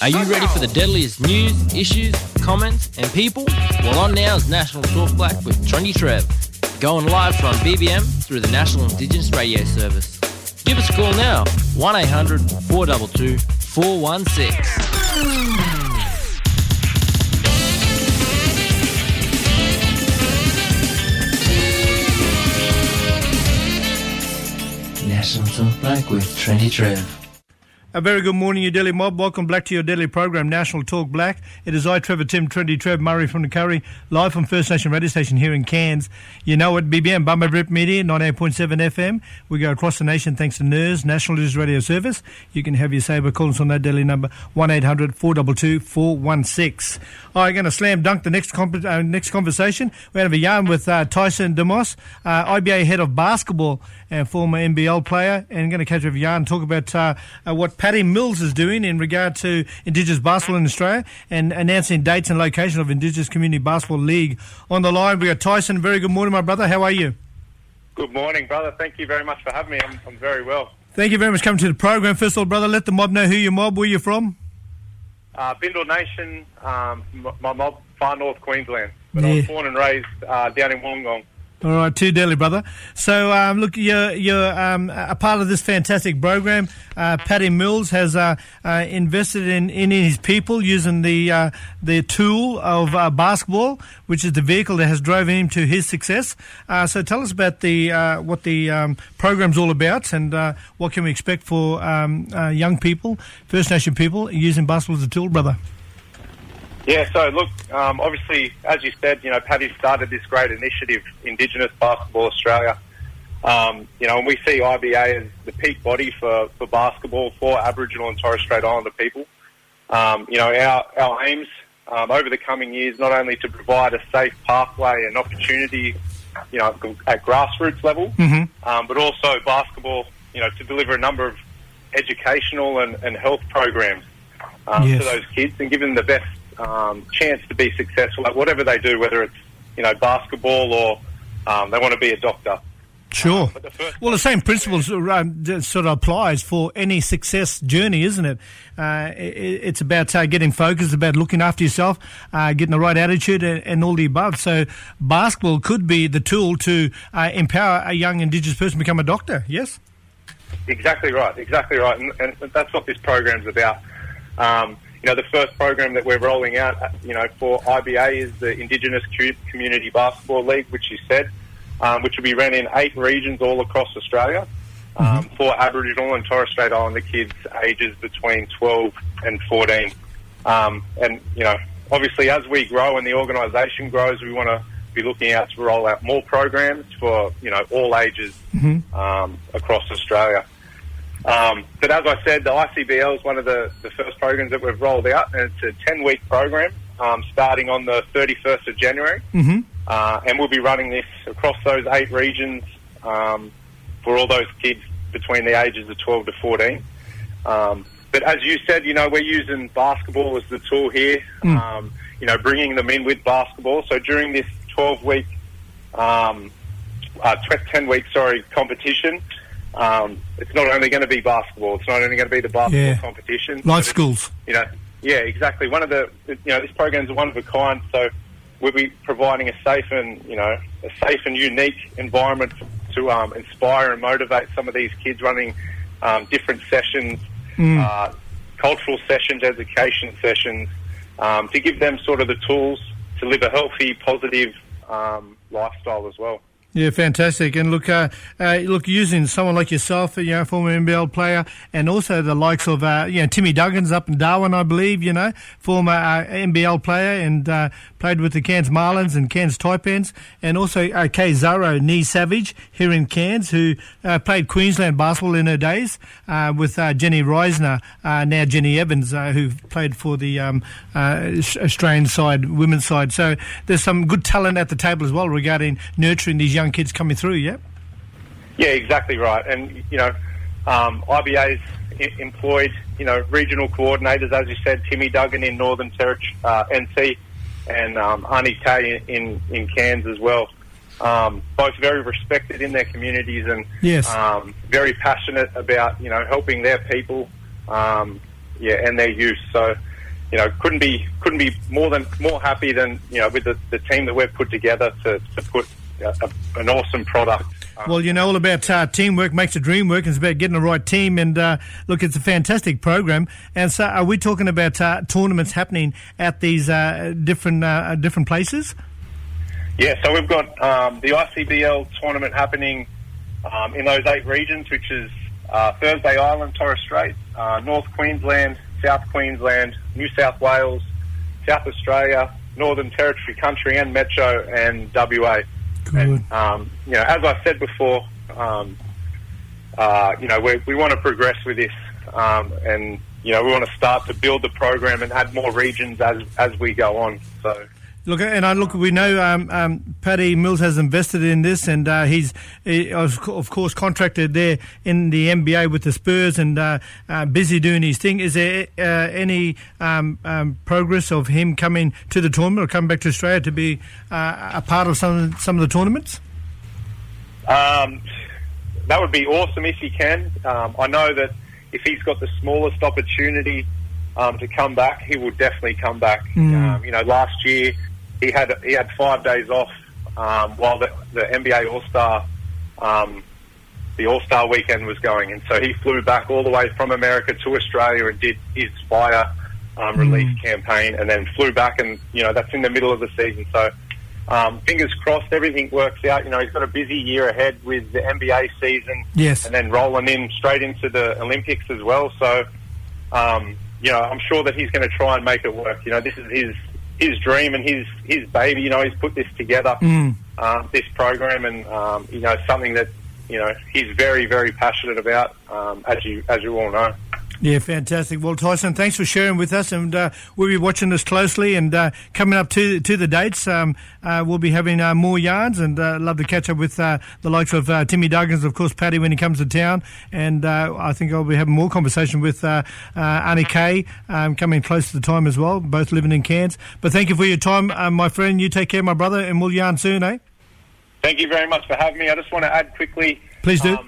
Are you ready for the deadliest news, issues, comments and people? Well, on now is National Talk Black with Trendy Trev, going live from BBM through the National Indigenous Radio Service. Give us a call now, 1-800-422-416. National Talk Black with Trendy Trev. A very good morning, you Daily Mob. Welcome back to your daily program, National Talk Black. It is I, Trevor Tim, Trendy Trev, Murray from the Curry, live from First Nation Radio Station here in Cairns. You know it, BBM, Bumba Rip Media, 98.7 FM. We go across the nation thanks to NIRS, National News Radio Service. You can have your saber. Call us on that daily number, 1-800-422-416. I'm going to slam dunk the next conversation. We have a yarn with Tyson DeMoss, IBA head of basketball and former NBL player, and going to catch up a yarn and talk about what Paddy Mills is doing in regard to Indigenous basketball in Australia and announcing dates and location of Indigenous Community Basketball League. On the line, we got Tyson. Very good morning, my brother. How are you? Good morning, brother. Thank you very much for having me. I'm very well. Thank you very much for coming to the program. First of all, brother, let the mob know who your mob, where you're from. Bindle Nation, my mob, far north Queensland. But I was born and raised down in Wollongong. All right, too, Daly, brother. So, look, you're a part of this fantastic program. Paddy Mills has invested in his people using the tool of basketball, which is the vehicle that has driven him to his success. So, tell us about what the program's all about and what can we expect for young people, First Nation people, using basketball as a tool, brother. Yeah, so look, obviously, as you said, Paddy started this great initiative, Indigenous Basketball Australia. And we see IBA as the peak body for basketball for Aboriginal and Torres Strait Islander people. Our aims over the coming years, not only to provide a safe pathway and opportunity, at grassroots level, but also basketball, to deliver a number of educational and health programs to those kids and give them the best chance to be successful at whatever they do, whether it's basketball or they want to be a doctor. Sure. Well, the same principles sort of applies for any success journey, isn't it? It's about getting focused, about looking after yourself, getting the right attitude, and all the above. So, basketball could be the tool to empower a young Indigenous person to become a doctor. Yes. Exactly right, and that's what this program's about. The first program that we're rolling out, for IBA is the Indigenous Community Basketball League, which you said, which will be run in 8 regions all across Australia for Aboriginal and Torres Strait Islander kids ages between 12 and 14. Obviously as we grow and the organisation grows, we want to be looking out to roll out more programs for, all ages across Australia. But as I said, the ICBL is one of the first programs that we've rolled out, and it's a 10-week program starting on the 31st of January. And we'll be running this across those 8 regions for all those kids between the ages of 12 to 14. But as you said, we're using basketball as the tool here, bringing them in with basketball. So during this 10-week competition, it's not only going to be basketball. It's not only going to be the basketball competition. Life schools. Yeah, exactly. One of the, this program's one of a kind. So we'll be providing a safe and unique environment to inspire and motivate some of these kids, running different sessions, cultural sessions, education sessions, to give them sort of the tools to live a healthy, positive lifestyle as well. Yeah, fantastic. And look, using someone like yourself, former NBL player, and also the likes of, Timmy Duggins up in Darwin, I believe, former NBL player and played with the Cairns Marlins and Cairns Taipans, and also Kay Zaro Nee Savage here in Cairns, who played Queensland basketball in her days with Jenny Reisner, now Jenny Evans, who played for the Australian side, women's side. So there's some good talent at the table as well regarding nurturing these young kids coming through, yeah? Yeah, exactly right. And, IBA's employed, regional coordinators, as you said, Timmy Duggan in Northern Territory, NC, and Arnie Kay in Cairns as well. Both very respected in their communities and very passionate about, helping their people, and their youth. So, couldn't be more happy than with the team that we've put together to put an awesome product. Well, all about teamwork makes the dream work. It's about getting the right team. And look, it's a fantastic program. And so, are we talking about tournaments happening at these different places? Yeah. So we've got the ICBL tournament happening in those 8 regions, which is Thursday Island, Torres Strait, North Queensland, South Queensland, New South Wales, South Australia, Northern Territory Country, and Metro and WA. Good. And, as I said before, we want to progress with this, and we want to start to build the program and add more regions as we go on. So. Look, we know Paddy Mills has invested in this, and he's of course contracted there in the NBA with the Spurs, and busy doing his thing. Is there any progress of him coming to the tournament or coming back to Australia to be a part of some of the tournaments? That would be awesome if he can. I know that if he's got the smallest opportunity to come back, he will definitely come back. Last year he had 5 days off while the NBA All-Star the All-Star weekend was going, and so he flew back all the way from America to Australia and did his Fire release campaign, and then flew back, and that's in the middle of the season. So fingers crossed everything works out. He's got a busy year ahead with the NBA season, yes, and then rolling in straight into the Olympics as well. So I'm sure that he's going to try and make it work. This is his dream and his baby. He's put this together, this program, and something that he's very, very passionate about, as you all know. Yeah, fantastic. Well, Tyson, thanks for sharing with us, and we'll be watching this closely. And coming up to the dates, we'll be having more yarns, and love to catch up with the likes of Timmy Duggins, of course, Paddy when he comes to town. And I think I'll be having more conversation with Arnie Kay coming close to the time as well, both living in Cairns. But thank you for your time, my friend. You take care, my brother, and we'll yarn soon, eh? Thank you very much for having me. I just want to add quickly. Please do.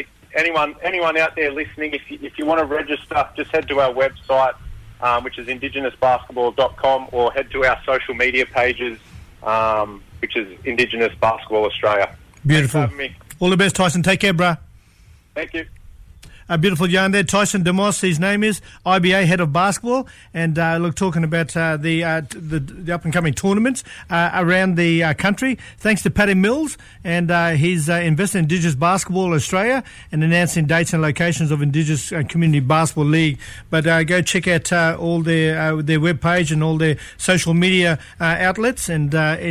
Anyone out there listening, if you want to register, just head to our website, which is indigenousbasketball.com, or head to our social media pages, which is Indigenous Basketball Australia. Beautiful. Thanks for having me. All the best, Tyson. Take care, bruh. Thank you. A beautiful yarn there. Tyson DeMoss, his name is, IBA head of basketball, and talking about the up-and-coming tournaments around the country. Thanks to Paddy Mills, and he's invested in Indigenous Basketball Australia and announcing dates and locations of Indigenous Community Basketball League. But go check out all their webpage and all their social media outlets, and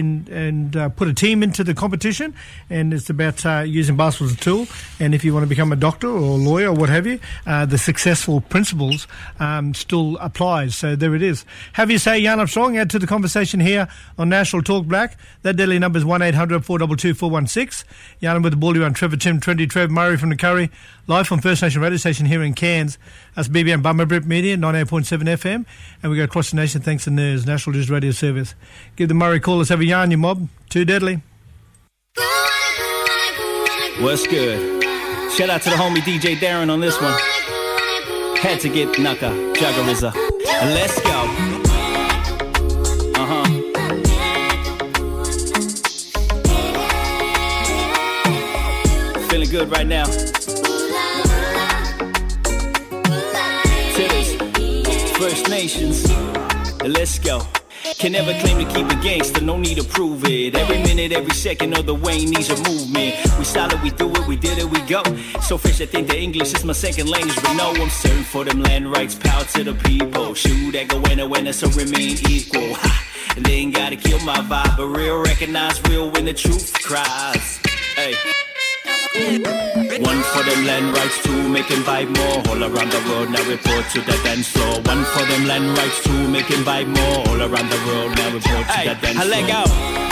put a team into the competition. And it's about using basketball as a tool. And if you want to become a doctor or a lawyer or what have you, the successful principles still applies. So there it is. Have you say, Jan Armstrong, add to the conversation here on National Talk Black. That deadly number is 1-800-422-416. Jan with the ball around Trevor Tim, Trendy Trev, Murray from the Curry, live from First Nation radio station here in Cairns. That's BBM Bummer Brit Media, 98.7 FM. And we go across the nation thanks to NERS, National News Radio Service. Give the Murray call. Let's have a yarn, you mob. Too deadly. What's good? Shout out to the homie DJ Darren on this one. Had to get Naka, Jagariza. Let's go. Feeling good right now. Titters, First Nations. Let's go. Can never claim to keep it gangster, no need to prove it. Every minute, every second of the way needs a movement. We solid, we do it, we did it, we go. So fresh, I think the English is my second language. But no, I'm serving for them land rights, power to the people. Shoot that go when so remain equal. Ha! And they ain't gotta kill my vibe, but real recognize real when the truth cries. Hey. One for them land rights, two making vibe more. All around the world now report to the dance floor. One for them land rights, two making vibe more. All around the world now report to the dance floor. Let go.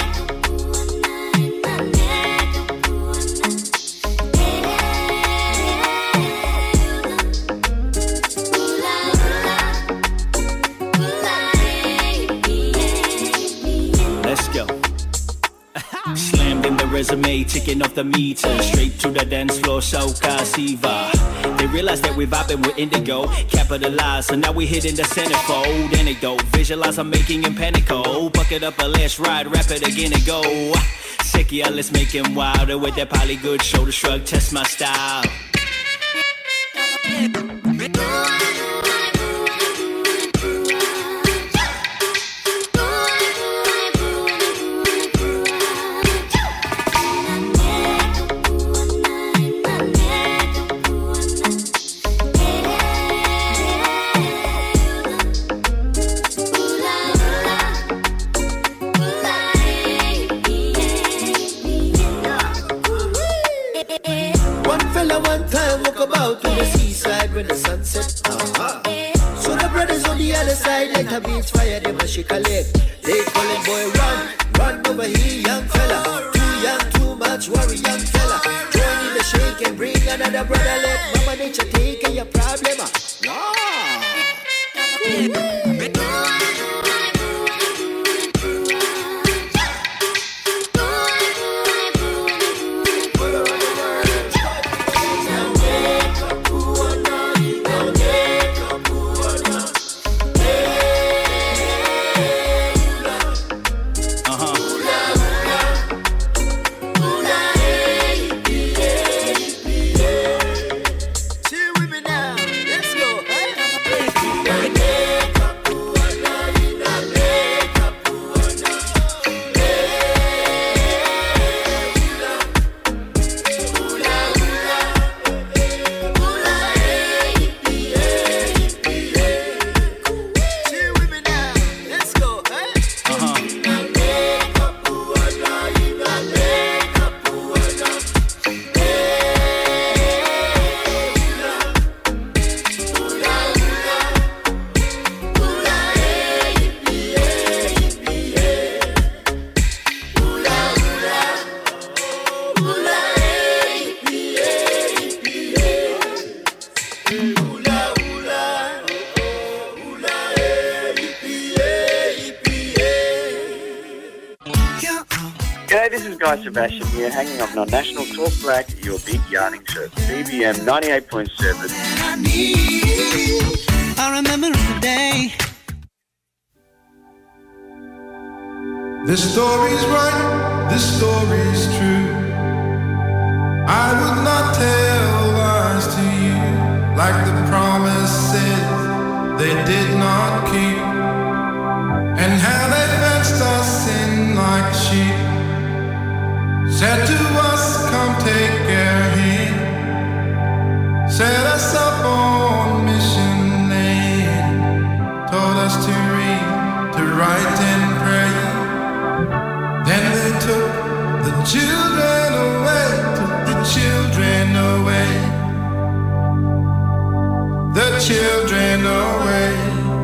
Slammed in the resume, ticking off the meter. Straight to the dance floor, Soca Siva. They realize that we're vibing with indigo. Capitalize, so now we hitting the centerfold. Anecdote, visualize I'm making him panico. Bucket up a let's ride, rap it again and go. Sick, yeah, let's make him wilder. With that poly good shoulder shrug, test my style. When the sun set, so the brothers on the other side like a beach fire, them a shake a leg. They calling boy run over here, young fella. Too young, too much worry, young fella. Join in the shake and bring another brother. Let Mama Nature take your problem. Sebastian here, hanging up on National Talk Black, your big yarning show. BBM 98.7. I remember the day. This story's right, this story's true. I would not tell lies to you, like the promises they did not keep, and how they fenced us in like sheep. Said to us, come take care of him. Set us up on mission lane. Told us to read, to write and pray. Then they took the children away, took the children away. The children away.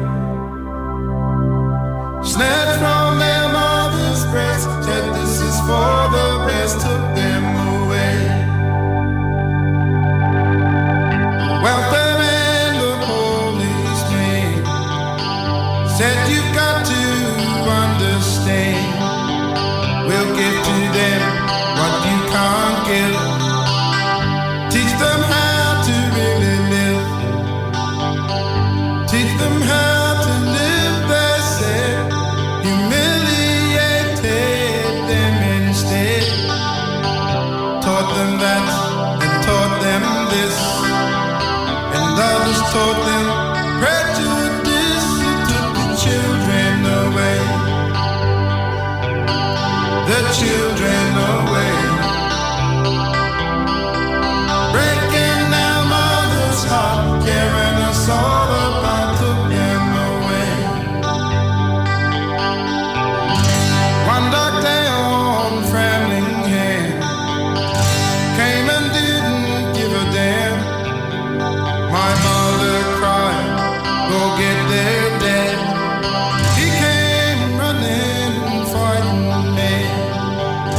Snatched from their mother's breast, said this is for the best, took them away. Welfare and the policeman said you've got to understand. We'll give to them what you can't give. Teach them how to really live. Teach them how to live, they said. Humiliated them instead. Taught them that and taught them this, and others taught them prejudice. Took the children away. The children away. Breaking our mother's heart, tearing us all apart, took them away. One dark day on Framingham, came and didn't give a damn. My mother cried, go get their dad. He came running, fighting me.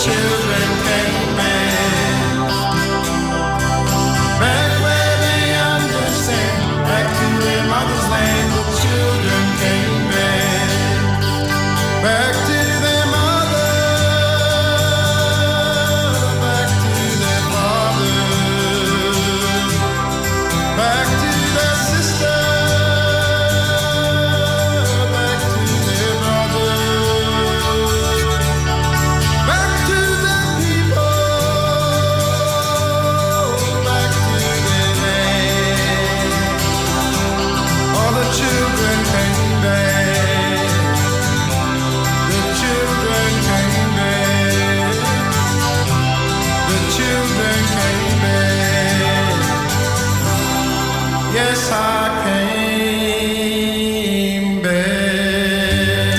children came back. Back where they understand, back to their mother's land, the children came back. Back to their mother, back to their father, back to their sister, back to their brother, back to their people, back to their land. All the children came back. The children came back. The children came back. Yes, I came back.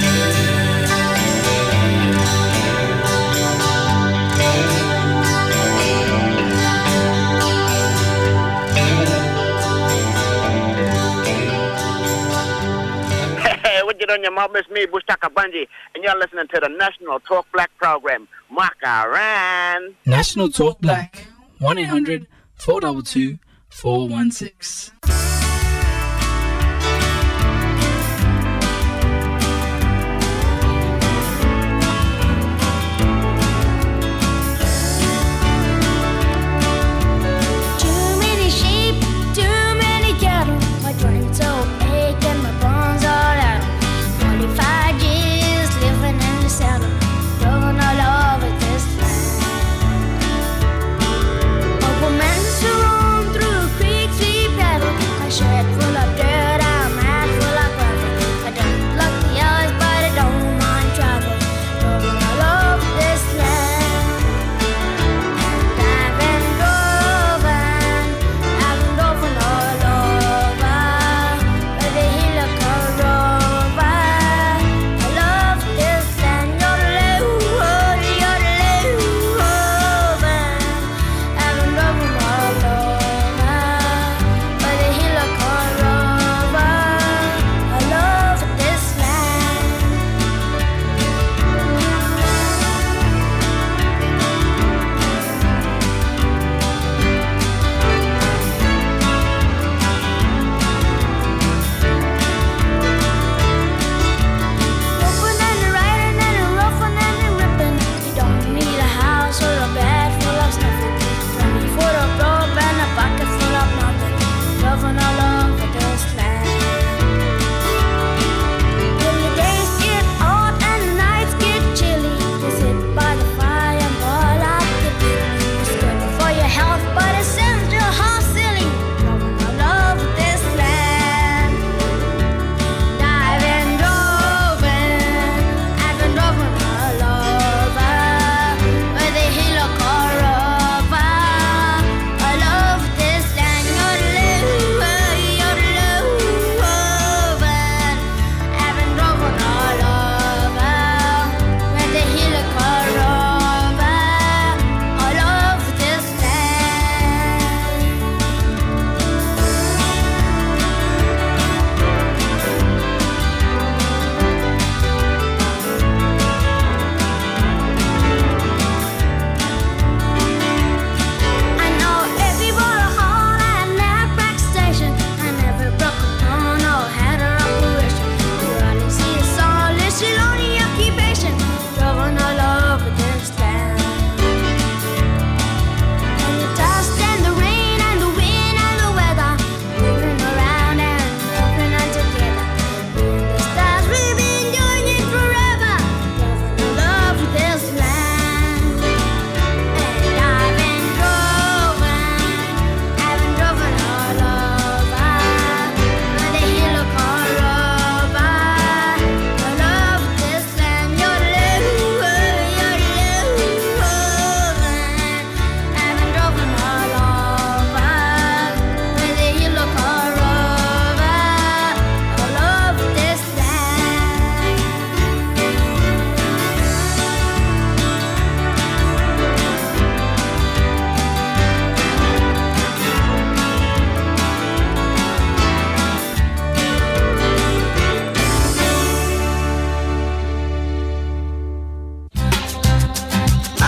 Hey, what you doing, your mom? It's me, Bushtaka Bunji, and you're listening to the National Talk Black program. Makaran. National Talk Black, 1-800-422-416. Too many sheep, too many cattle. My joints so ache and my bones all out. 25 years living in the saddle, going all over this land. A woman's to roam through creeks we paddle.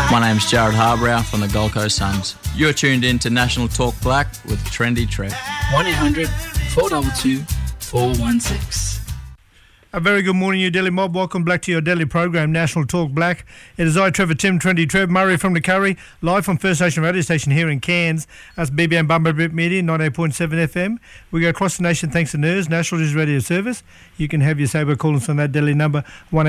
My name's Jared Harbrow from the Gold Coast Suns. You're tuned in to National Talk Black with Trendy Trev. 1-800-422-416. A very good morning, you Delhi mob. Welcome back to your daily program, National Talk Black. It is I, Trevor Tim, Trendy Trev, Murray from the Curry, live from First Nation Radio Station here in Cairns. That's BBM Bumper Bit Media, 98.7 FM. We go across the nation thanks to NERS, National News Radio Service. You can have your say by calling us on that Delhi number,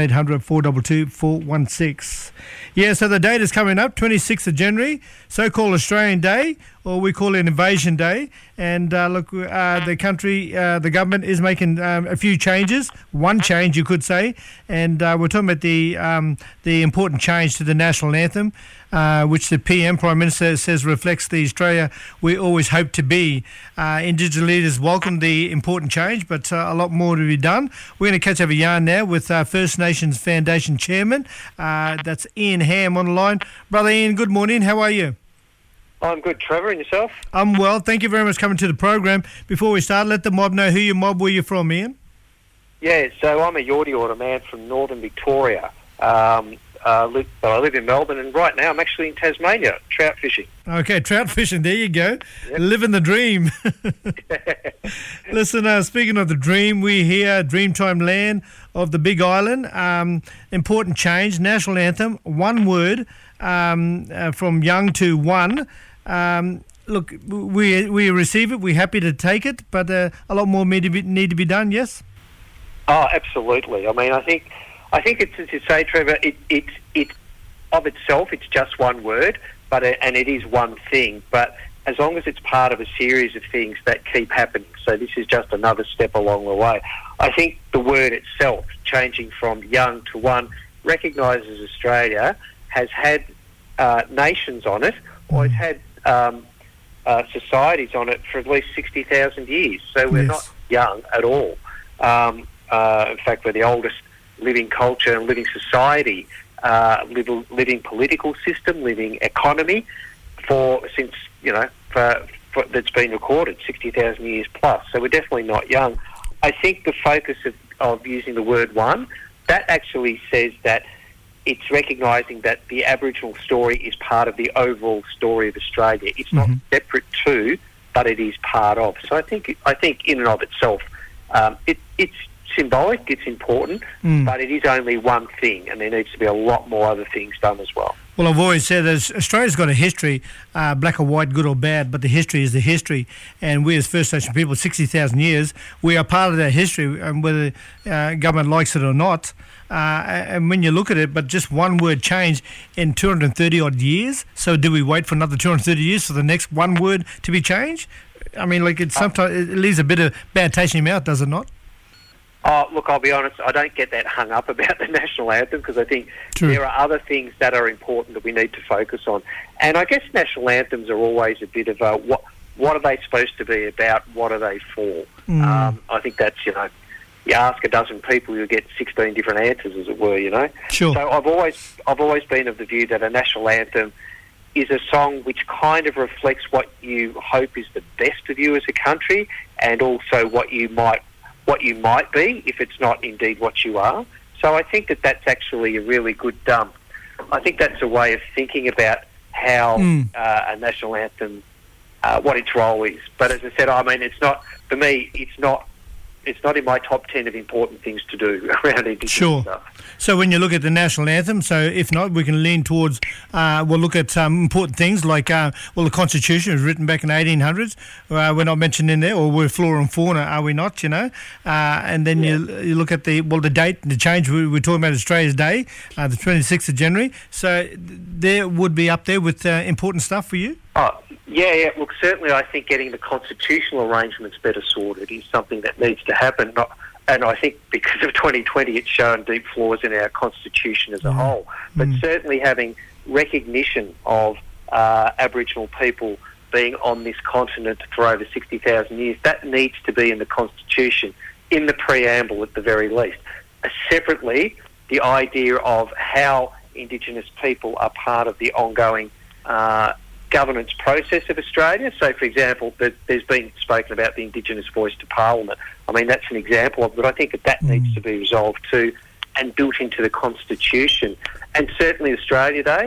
1-800-422-416. Yeah, so the date is coming up, 26th of January, so-called Australian Day, or we call it Invasion Day. And the country, the government is making a few changes. One change, you could say, and we're talking about the important change to the national anthem, which the PM, Prime Minister, says reflects the Australia we always hope to be. Indigenous leaders welcome the important change, but a lot more to be done. We're going to catch up a yarn now with First Nations Foundation Chairman. That's Ian Ham on the line. Brother Ian, good morning. How are you? I'm good, Trevor, and yourself? I'm well. Thank you very much for coming to the program. Before we start, let the mob know who your mob, where you're from, Ian. Yeah, so I'm a Yorta Yorta man from northern Victoria. I live in Melbourne, and right now I'm actually in Tasmania, trout fishing. Okay, trout fishing. There you go. Yep. Living the dream. Listen, speaking of the dream, we're here, Dreamtime Land of the Big Island. Important change, national anthem, one word, from young to one. Look, we receive it. We're happy to take it, but a lot more need to be done. Yes. Oh, absolutely. I mean, I think it's, as you say, Trevor. It of itself, it's just one word, and it is one thing. But as long as it's part of a series of things that keep happening, so this is just another step along the way. I think the word itself, changing from young to one, recognises Australia has had nations on it, or it's had societies on it for at least 60,000 years. So we're not young at all. In fact, we're the oldest living culture and living society, living political system, living economy since that's been recorded, 60,000 years plus. So we're definitely not young. I think the focus of using the word one, that actually says that it's recognising that the Aboriginal story is part of the overall story of Australia. It's not separate to, but it is part of. So I think in and of itself, it's symbolic, it's important, but it is only one thing, and there needs to be a lot more other things done as well. Well, I've always said that Australia's got a history, black or white, good or bad, but the history is the history. And we as First Nation people, 60,000 years, we are part of that history, whether government likes it or not. And when you look at it, but just one word change in 230-odd years, so do we wait for another 230 years for the next one word to be changed? I mean, like, sometimes it leaves a bit of bad taste in your mouth, does it not? Look, I'll be honest, I don't get that hung up about the national anthem, because I think there are other things that are important that we need to focus on. And I guess national anthems are always a bit of a, what are they supposed to be about, what are they for? I think that's, you ask a dozen people, you get 16 different answers, as it were, Sure. So I've always been of the view that a national anthem is a song which kind of reflects what you hope is the best of you as a country, and also what you might be if it's not indeed what you are. So I think that's actually a really good I think that's a way of thinking about how a national anthem, what its role is. But as I said, I mean, it's not, for me, it's not in my top 10 of important things to do around Indigenous stuff. So when you look at the national anthem, so if not, we can lean towards, we'll look at some important things like, the Constitution was written back in the 1800s. We're not mentioned in there, or we're flora and fauna, are we not, And then you look at the date, the change, we're talking about Australia's Day, the 26th of January. So there would be up there with important stuff for you? Yeah. Look, certainly I think getting the constitutional arrangements better sorted is something that needs to happen. And I think because of 2020, it's shown deep flaws in our constitution as a whole. But certainly having recognition of Aboriginal people being on this continent for over 60,000 years, that needs to be in the constitution, in the preamble at the very least. Separately, the idea of how Indigenous people are part of the ongoing governance process of Australia. So, for example, there's been spoken about the Indigenous voice to Parliament. I mean, that's an example of it. I think that needs to be resolved too and built into the Constitution. And certainly Australia Day,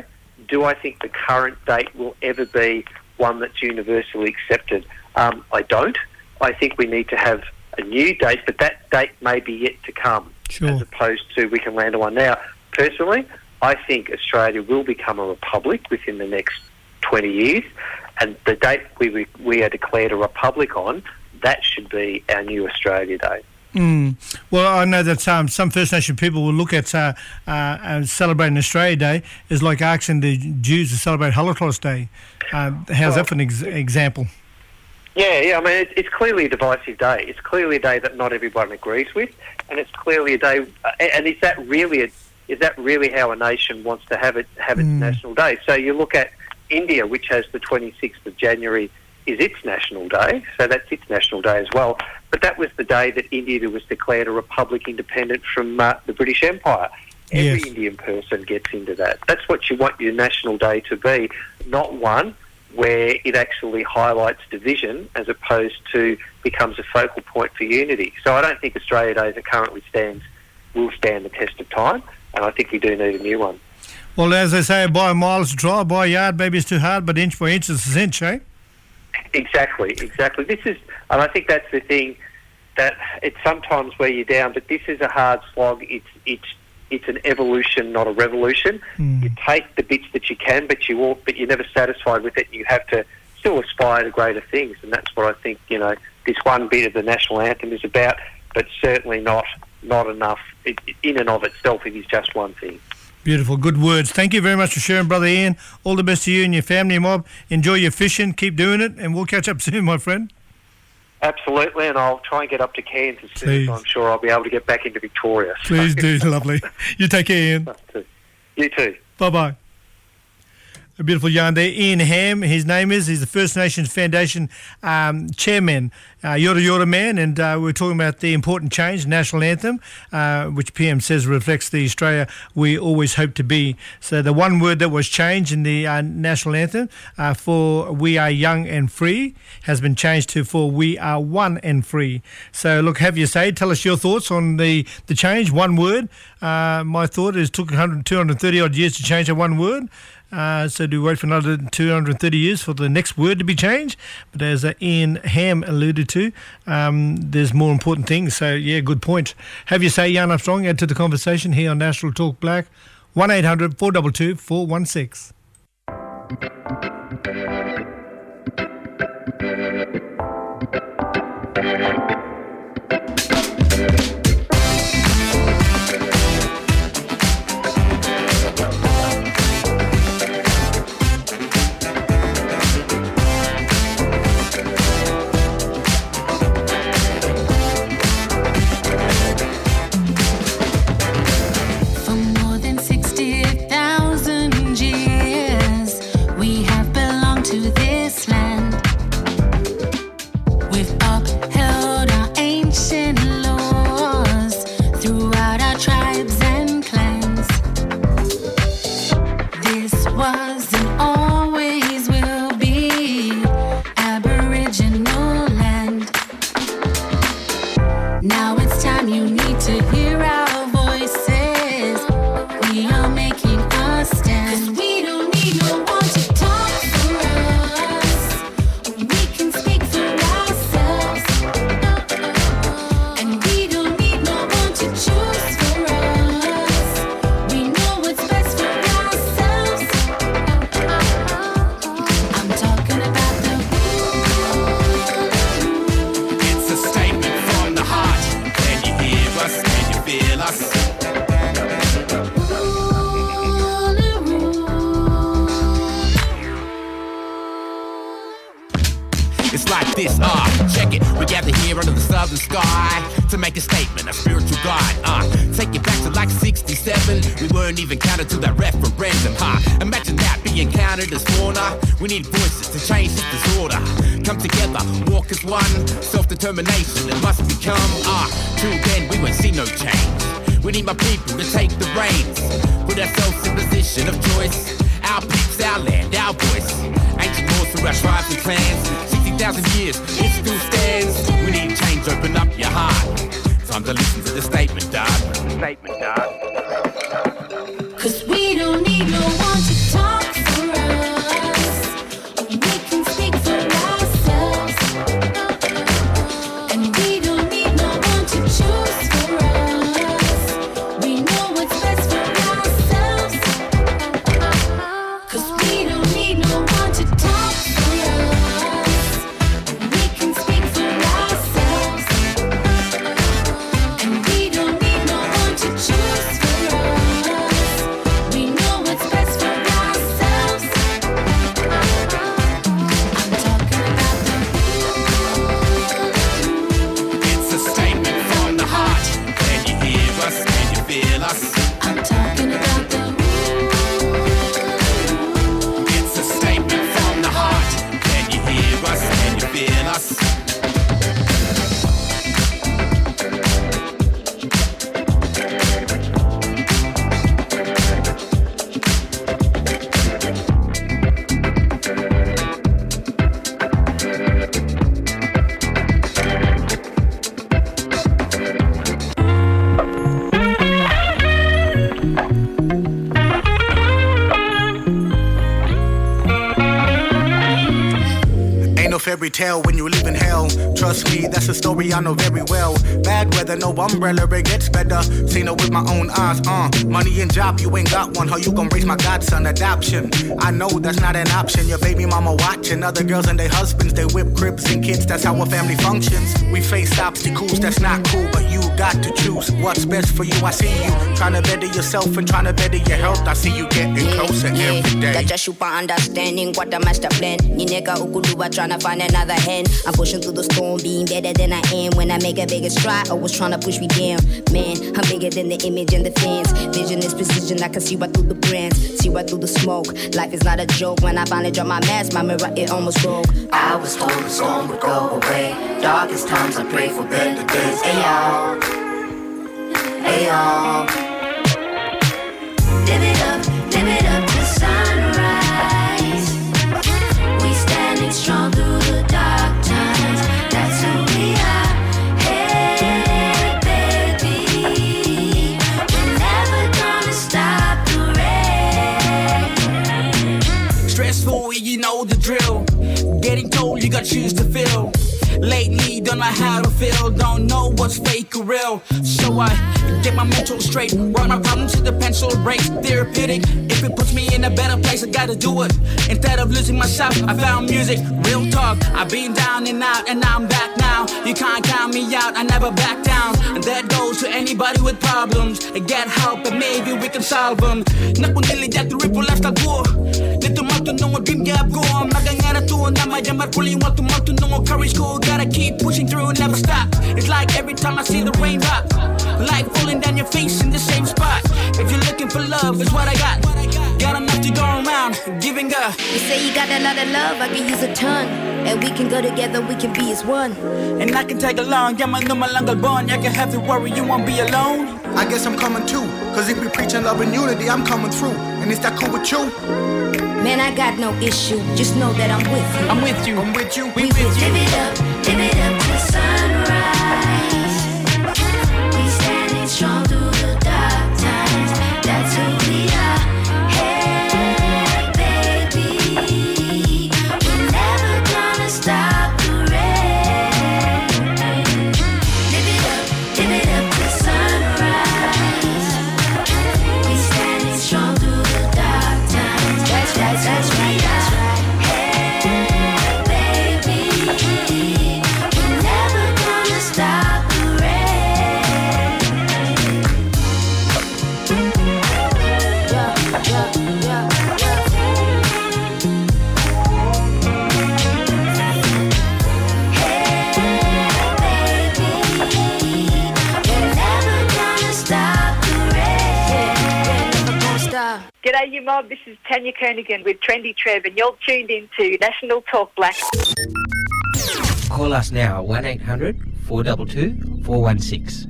do I think the current date will ever be one that's universally accepted? I don't. I think we need to have a new date, but that date may be yet to come, as opposed to we can land on one now. Personally, I think Australia will become a republic within the next 20 years, and the date we are declared a republic on, that should be our new Australia Day. Well, I know that some First Nation people will look at celebrating Australia Day as like asking the Jews to celebrate Holocaust Day. How's that for an example? Yeah. I mean, it's clearly a divisive day. It's clearly a day that not everyone agrees with, and it's clearly a day. And is that really how a nation wants to have its national day? So you look at India, which has the 26th of January is its national day, so that's its national day as well. But that was the day that India was declared a republic independent from the British Empire. Every Indian person gets into that. That's what you want your national day to be, not one where it actually highlights division as opposed to becomes a focal point for unity. So I don't think Australia Day as it currently stands will stand the test of time, and I think we do need a new one. Well, as they say, by a mile it's a try, by a yard maybe it's too hard, but inch by inch it's a inch, eh? Exactly. This is, and I think that's the thing, that it's sometimes wear you down, but this is a hard slog. It's an evolution, not a revolution. You take the bits that you can, but you're never satisfied with it. You have to still aspire to greater things, and that's what I think, this one bit of the national anthem is about, but certainly not enough. In and of itself, it is just one thing. Beautiful, good words. Thank you very much for sharing, Brother Ian. All the best to you and your family, mob. Enjoy your fishing. Keep doing it, and we'll catch up soon, my friend. Absolutely, and I'll try and get up to Cairns as soon as I'm sure I'll be able to get back into Victoria. Please do, lovely. You take care, Ian. You too. Bye-bye. A beautiful yarn there. Ian Ham, his name is. He's the First Nations Foundation chairman, Yorta Yorta man, and we're talking about the important change, national anthem, which PM says reflects the Australia we always hope to be. So the one word that was changed in the national anthem for "We are young and free" has been changed to for "We are one and free." So look, have your say. Tell us your thoughts on the change. One word. My thought is it took 230 odd years to change that one word. So do we wait for another 230 years for the next word to be changed? But as Ian Ham alluded to, there's more important things. So, yeah, good point. Have your say, Jan Armstrong. Add to the conversation here on National Talk Black. 1-800-422-416. We need voices to change this disorder. Come together, walk as one. Self-determination, it must become till then we won't see no change. We need my people to take the reins. Put ourselves in position of choice. Our peeps, our land, our voice. Ancient laws through our tribes and clans. 60,000 years, it still stands. We need change, open up your heart. Time to listen to the statement, dog. Cause we don't need no one to talk for. fairy tale when you live in hell. Trust me, that's a story I know very well. Bad weather, no umbrella, it gets better. Seen it with my own eyes, money and job, you ain't got one. How you gon' raise my godson? Adoption, I know that's not an option. Your baby mama watching other girls and their husbands. They whip cribs and kids, that's how a family functions. We face obstacles, that's not cool, but you got to choose what's best for you. I see you trying to better yourself and trying to better your health. I see you getting closer every day. Got super understanding what the master plan. Ni nigga ukuluwa trying to find another hand. I'm pushing through the storm, being better than I am. When I make a bigger stride, always trying to push me down. Man, I'm bigger than the image and the fans. Vision is precision, I can see right through the brands, see right through the smoke. Life is not a joke. When I finally drop my mask, my mirror, it almost broke. I was told the storm would go away. Darkest times I pray for better days. Hey y'all, hey y'all. Live it up to sunrise. We standing strong through the dark times. That's who we are. Hey, baby, we're never gonna stop the rain. Stressful, you know the drill. Getting told you got shoes to fill. Lately, don't know how to feel. Don't know what's fake or real. So I get my mental straight. Write my problems to the pencil breaks. Therapeutic. If it puts me in a better place, I gotta do it. Instead of losing myself, I found music. Real talk. I've been down and out, and I'm back now. You can't count me out. I never back down. And that goes to anybody with problems. Get help, and maybe we can solve them. Naku niliyak the ripple lifestyle ko. Nito matunong o dream gap ko. Magangara to na may jamar puli want to matunong o courage ko. Gotta keep pushing through, never stop. It's like every time I see the rain drop, light falling down your face in the same spot. If you're looking for love, it's what I got. Got enough to go around, giving up. You say you got a lot of love, I can use a ton. And we can go together, we can be as one. And I can take along, yeah, my number lang albon. You can have to worry, you won't be alone. I guess I'm coming too, cause if we preaching love and unity, I'm coming through. And is that cool with you? Man, I got no issue, just know that I'm with you. I'm with you, I'm with you, we with you. Live it up to sunrise. We standing strong through the dark times. That's who we are. Hey, baby, we're never gonna stop the rain. Live it up to sunrise. We standing strong through the dark times. That's right. G'day, you mob. This is Tanya Kernigan with Trendy Trev, and you're tuned into National Talk Black. Call us now, 1-800-422-416.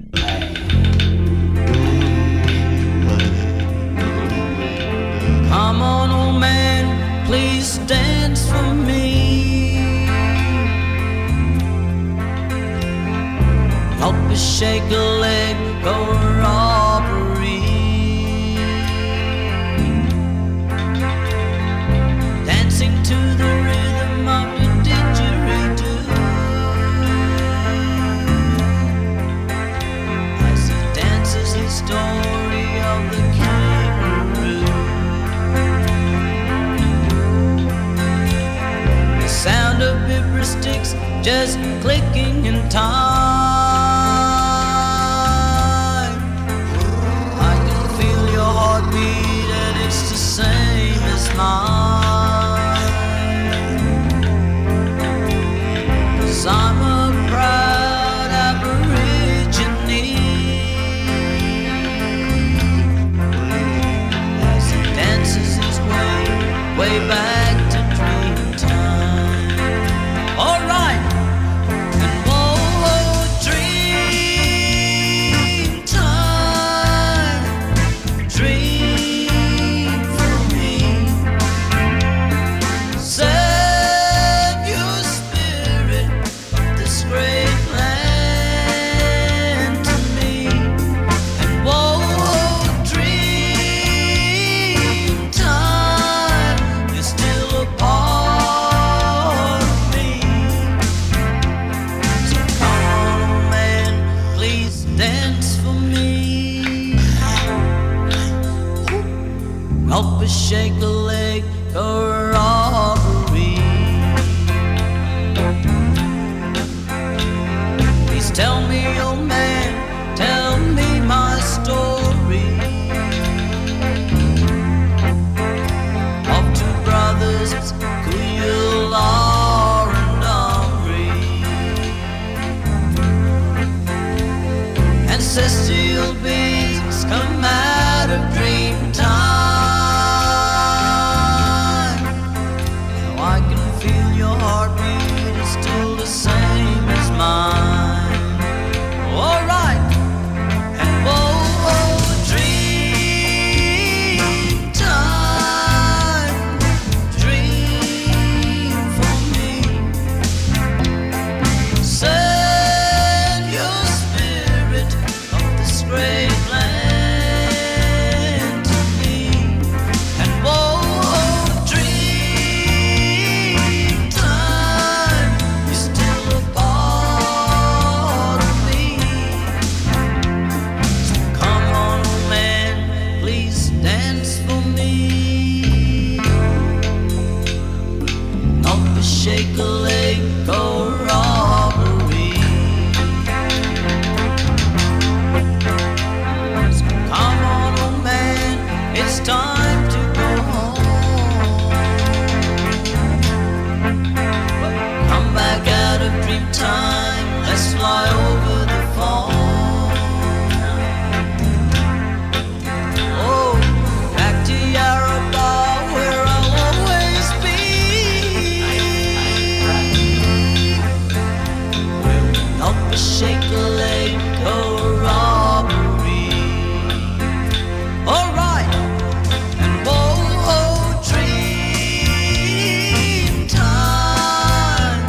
Come on, old man, please dance for me. Help me shake a leg or a robbery. Dancing to the rhythm of the didgeridoo. As he dances the story of the kangaroo. The sound of paper sticks just clicking in time. I can feel your heartbeat and it's the same as mine. 'Cause I'm a proud Aborigine. As he dances his way back to dream time. All right. And whoa, dream time. Dream for me. Set your spirit of this great land to me. And whoa, dream time. You're still Lake or robbery. Please tell me, old man, tell me my story of two brothers, Kuyular and Omri. Ancestral beings come out of dream time. Now I can feel your heartbeat is still the same as mine. All right, and whoa, dream time, dream for me. Send your spirit of this great land to me. And whoa, dream time, you're still a part of me. So come on, old man, please dance for me. Not the Shaker Lake or robbery. So come on, old man, it's time to go home. Come back out of dream time, let's fly over the phone. Oh, back to Yarrabah, where I'll always be. Not the Shaker Lake or robbery. All right, and whoa, dream time,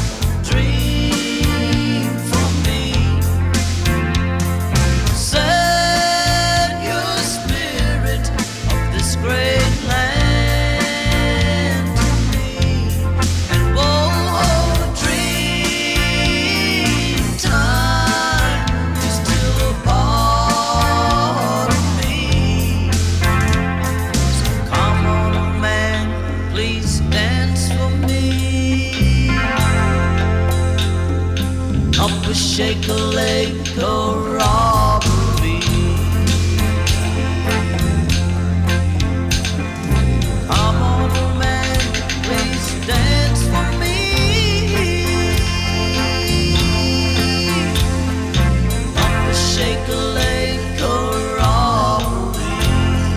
dream for me. Send your spirit of this great land to me. And whoa, dream time, you're still a part of me. So come on, old man, please dance for me. Up a Shaker Lake or robbery. Come on, old man, please dance for me. Up a Shaker Lake or robbery.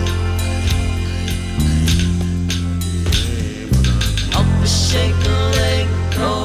Up a Shaker Lake or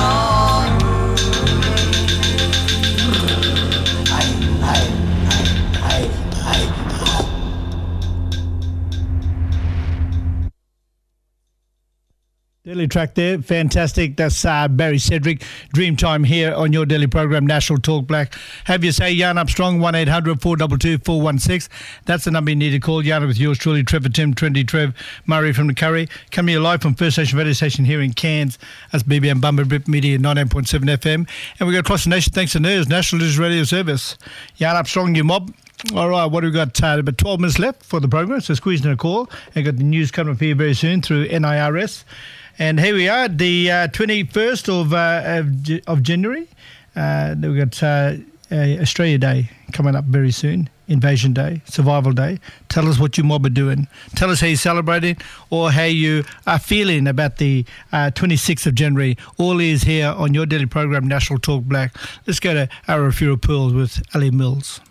Daily track there, fantastic. That's Barry Cedric, Dreamtime here on your daily program, National Talk Black. Have you say Yarn Up Strong, 1-800-422-416. That's the number you need to call. Yarn Up with yours truly, Trevor Tim, Trendy Trev, Murray from the Curry. Coming here live from First Station Radio Station here in Cairns. That's BBM Bumper Bip Media, 98.7 FM. And we go across the nation thanks to NERS, National News Radio Service. Yarn Up Strong, you mob. All right, what have we got? About 12 minutes left for the program, so squeezing a call. And got the news coming up here very soon through NIRS. And here we are, the 21st of January. We've got Australia Day coming up very soon, Invasion Day, Survival Day. Tell us what you mob are doing. Tell us how you're celebrating or how you are feeling about the 26th of January. All is here on your daily program, National Talk Black. Let's go to Arafura Pearls with Ali Mills.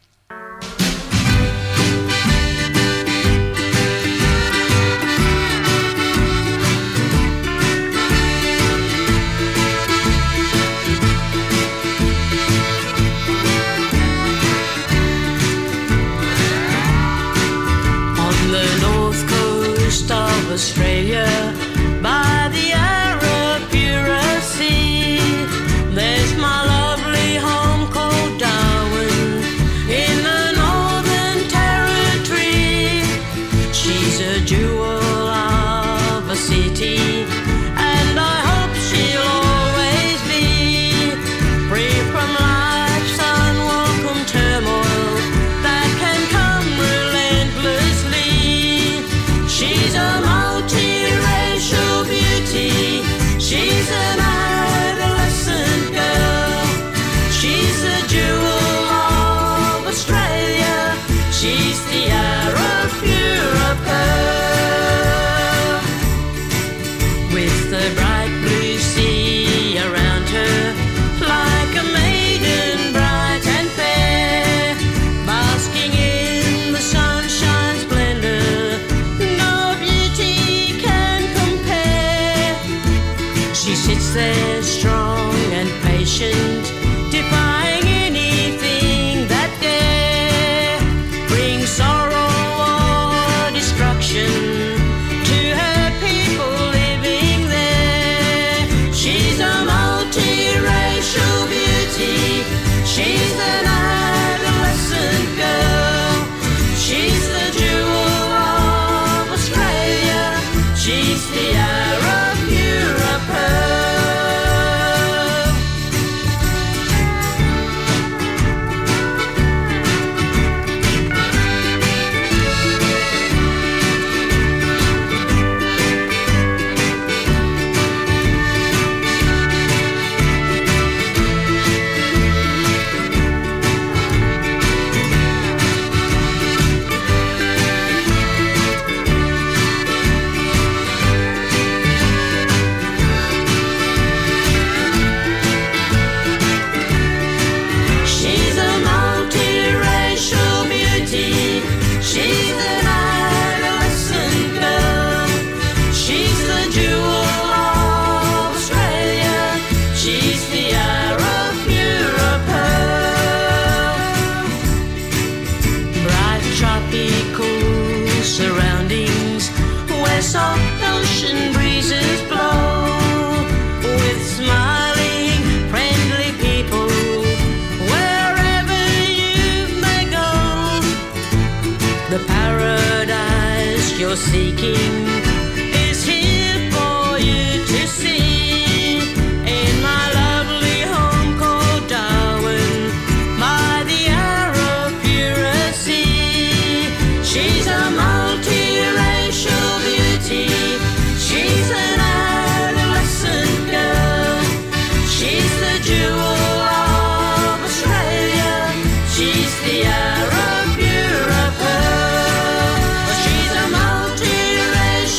Australia, by the Arafura Sea, there's my lovely home called Darwin in the Northern Territory. She's a jewel of a city, and I hope she'll always be free from life's unwelcome turmoil that can come relentlessly. She's a there strong and patient, defying anything that dare bring sorrow or destruction to her people living there. She's a multiracial beauty. She's an adolescent girl. She's the jewel of Australia. She's the Arab Europe pearl. She's a multiracial beauty. She's an adolescent girl. She's the jewel of Australia. She's the Arab Europe pearl. Bright tropical surroundings where soft ocean breezes blow, with smiling, friendly people wherever you may go. The paradise you're seeking is here for you to see. In my lovely home called Darwin, by the Arafura Sea. She's a multiracial beauty. She's an adolescent girl. She's the jewel of Australia. She's the Arab Europe pearl. She's a multiracial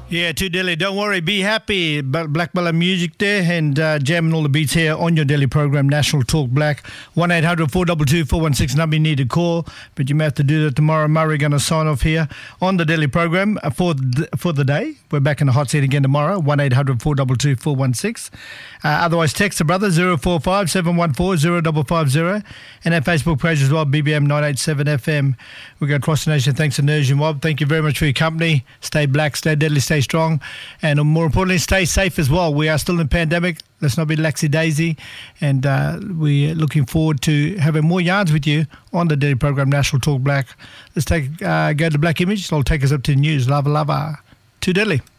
Yeah, too Delhi. Don't worry, be happy. Black Bella music there and jamming all the beats here on your daily program, National Talk Black. 1-800-422-416 number you need to call, but you may have to do that tomorrow. Murray going to sign off here on the daily program for the day. We're back in the hot seat again tomorrow, 1-800-422-416. Otherwise, text the brother 045-714-0550 and our Facebook page as well, BBM 987 FM. We're going across the nation. Thanks to Nerj and Wob. Thank you very much for your company. Stay black, stay deadly, stay strong, and more importantly, stay safe as well. We are still in a pandemic. Let's not be laxy-daisy, and we're looking forward to having more yarns with you on the daily program, National Talk Black. Let's go to Black Image. It'll take us up to the news. Lava, lava. To Delhi.